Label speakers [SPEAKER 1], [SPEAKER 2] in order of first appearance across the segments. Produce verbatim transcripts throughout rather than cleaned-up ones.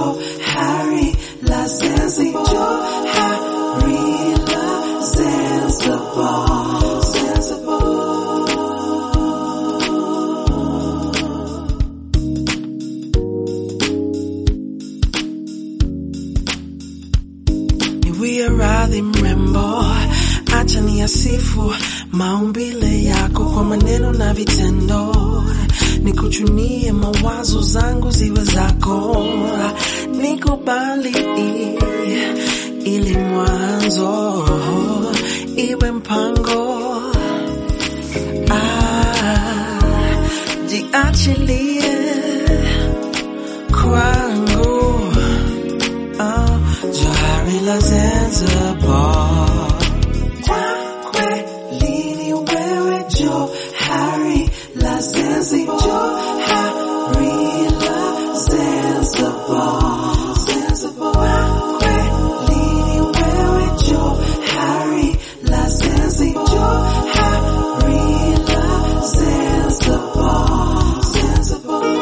[SPEAKER 1] Johari la Zanzibar, Johari la Zanzibar, Zanzibar. Niwe radhi mrembo, acha niyasifu maumbile yako kwa maneno na vitendo, nikuchunie mawazo zangu ziwe zako, nikubali ili mwanzo iwe mpango. Ah, jiachilie kwangu, oh, Johari la Zanzibar. Kwa kweli ni wewe Johari la Zanzibar, Johari la Zanzibar, Zanzibar. Kweli ni wewe Johari la Zanzibar, Johari la Zanzibar, Zanzibar.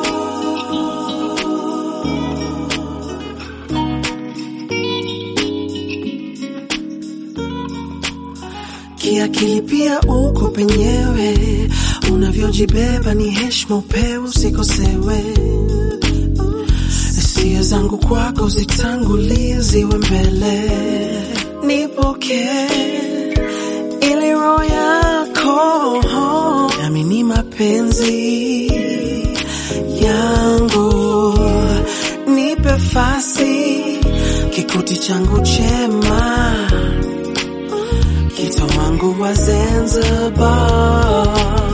[SPEAKER 1] Kiakili pia uko penyewe, unavyojibeba ni heshima upewe usikosewe. Hisia zangu kwako zitangulie ziwe mbele, nipokee ili roho yako nami ni mapenzi yangu, nipe fasi kikuti changu chema, kita wangu wa Zanzibar.